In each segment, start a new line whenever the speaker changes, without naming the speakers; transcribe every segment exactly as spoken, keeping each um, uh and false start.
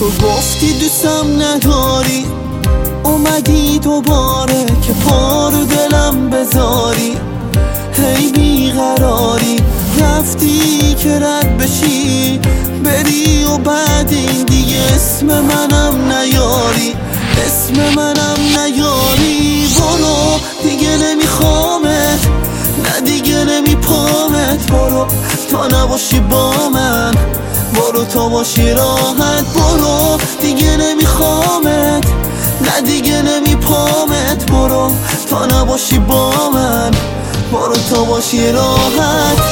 تو گفتی دوستم نداری، اومدی دوباره که پا رو دلم بذاری. هی بیقراری رفتی که رد بشی بری و بعد این دیگه اسم منم نیاری، اسم منم نیاری. برو دیگه نمیخوامت، نه دیگه نمیپامت. برو تا نباشی با من، برو تا باشی راحت. برو دیگه نمیخوامت، نه دیگه نمیپامت. برو تا نباشی با من، برو تا باشی راحت.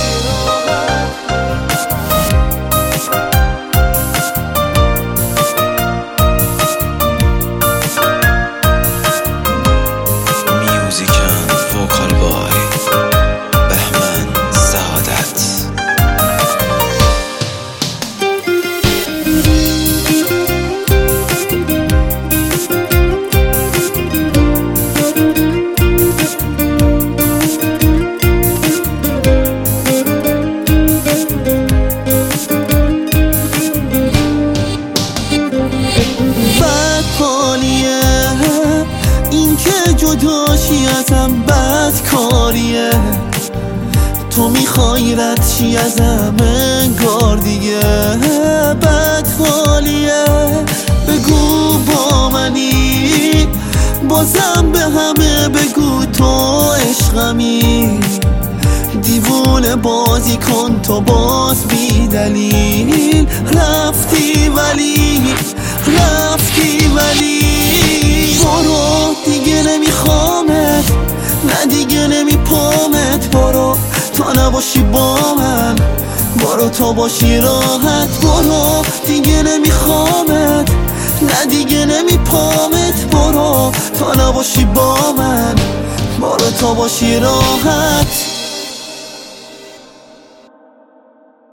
بد حالیه این که جداشی ازم، بد کاریه تو میخوای رد چی ازم انگار دیگه. بد حالیه بگو با منی، بازم به همه بگو تو عشقمی. دیوونه بازی کن تو باز بی دلیل، رفتی ولی رفتی ولی. برو دیگه نمیخوامت، نه دیگه نمیپامت. برو تا نباشی با من، برو تا باشی راحت. برو دیگه نمیخوامت، نه دیگه نمیپامت. برو تا نباشی با من، برو تا باشی راحت.